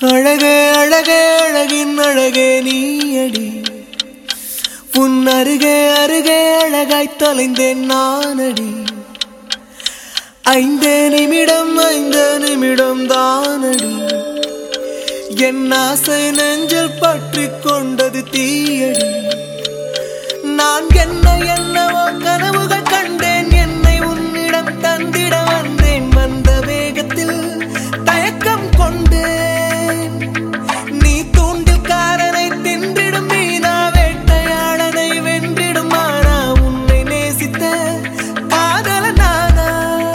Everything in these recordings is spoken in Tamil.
அழகே அழகே அழகின் அழகே நீயடி உன் அருகே அருகே அழகாய் தொலைந்தேன் நானடி. 5 நிமிடம் தானடி என் ஆசை நெஞ்சில் பற்றி கொண்டது தீயடி. நான் என்னவோ கனவுகள் கண்டேன், என்னை உன்னிடம் தந்திட வந்தேன். வந்த வேகத்தில் தயக்கம் கொண்டேன். நீ தூண்டில்காரனை தின்றிடும் மீனா, வேட்டையாளனை வென்றிடும் மானா. உன்னை நேசித்த காதல நானா?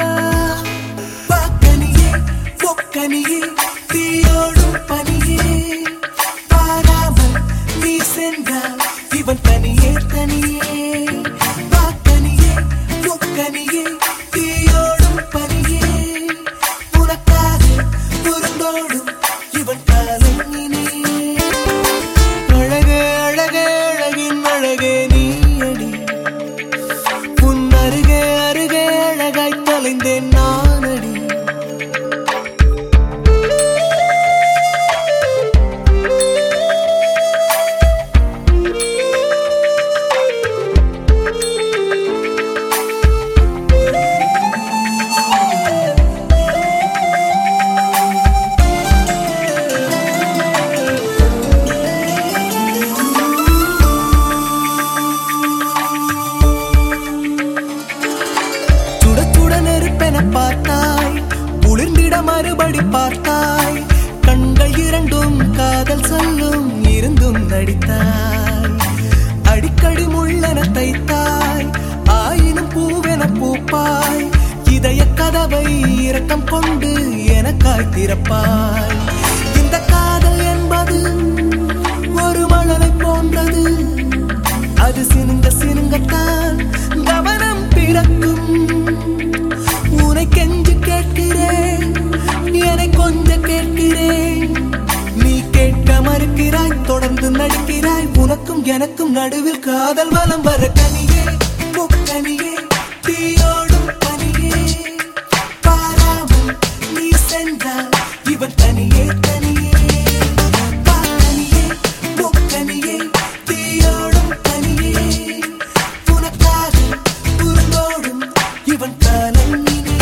வாக்கனியே பொக்கனியே தீயோடும் பனியே, பாராமல் நீ சென்றால் இவன் தனியே தனியே. வாக்கனியே பொக்கனியே தீயோடும் பனியே, உனக்காக புறந்தோடும் இவன் காலம் இனியே. அழகே அழகே அழகின் அழகே நீயடி உன் அருகே அருகே அழகாய் தொலைந்தேன் நானடி. பார்த்தாய் குளிர்ந்திட மறுபடி பார்த்தாய், கண்கள் இரண்டும் காதல் சொல்லும் இருந்தும் நடித்தாய். அடிக்கடி முள்ளென தைத்தாய், ஆயினும் பூவென பூப்பாய். இதய கதவை இரக்கம் கொண்டு எனக்காய் திறப்பாய். இந்த காதல் என்பது ஒரு மழலை போன்றது, அது சினுங்கத்தான் கவனம் பிறக்கும். உன்னை கெஞ்சு கேட்கிறேன், என்னை கொஞ்சம் கேட்கிறேன். நீ கேட்க மறுக்கிறாய், தொடர்ந்து நடிக்கிறாய். உனக்கும் எனக்கும் நடுவில் காதல் வலம் வர கனியே முக்கனியே தீயோடும் பனியே, பாராமல் நீ சென்றால் இவன் தனியே தனியே. பாக்கனியே முக்கனியே தீயோடும் பனியே, உனக்காக புறந்தோடும் இவன் காலம்.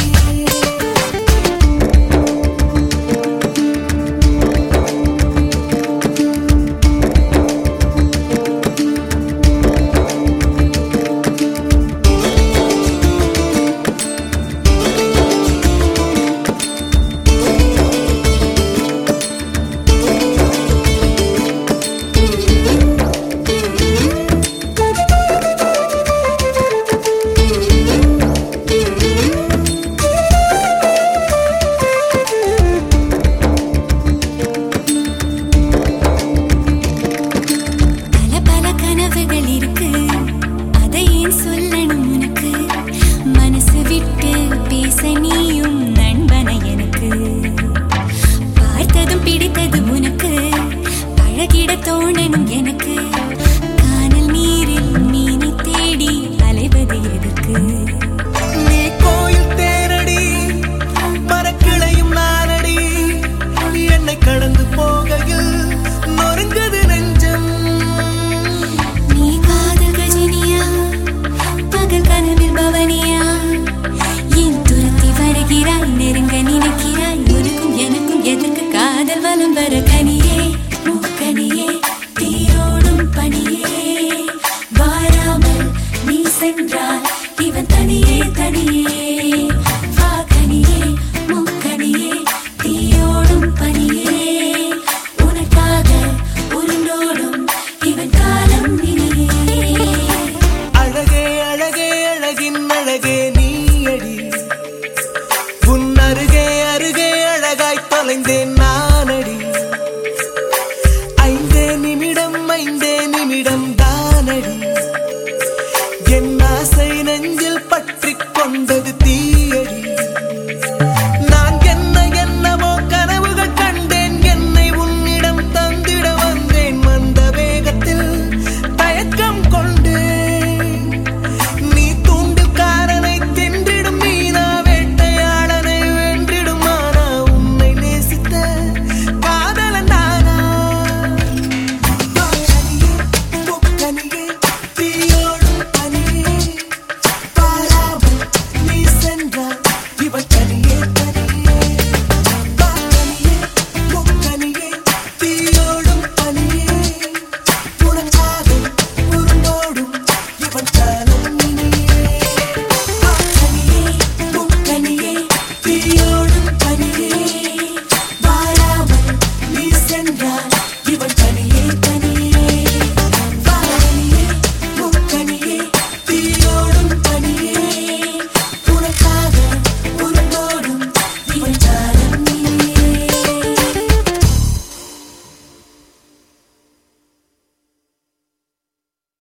தோணனும் எனக்கு கானல் நீரில் மீனை தேடி அலைவது எதற்கு? நீ கோயில் தேரடி மரக்கிளையும் நானடி, என்னை கடந்து போகையில் நொறுங்கது நெஞ்சம். நீ காதல் கஜினியா பகல் கனவில் பவனியா, என் துரத்தி வருகிறாய் நெருங்க நினைக்கிறாய். உனக்கும் எனக்கும் எதற்கு காதல் வலம் வர கனியே முக்கனியே தீயோடும் பனியே, வாராமல் நீ சென்றால் இவன் தனியே தனியே. வாக்கனியே முக்கனியே தீயோடும் பனியே, உனக்காக உருண்டோடும் இவன் காலம் இனியே. அழகே அழகே அழகின் அழகே நீயடி உன் அருகே அருகே அழகாய் தொலைந்தேன் நானடி. 5 நிமிடம் தானடி என் ஆசை நெஞ்சில் பற்றி கொண்டது தீயடி.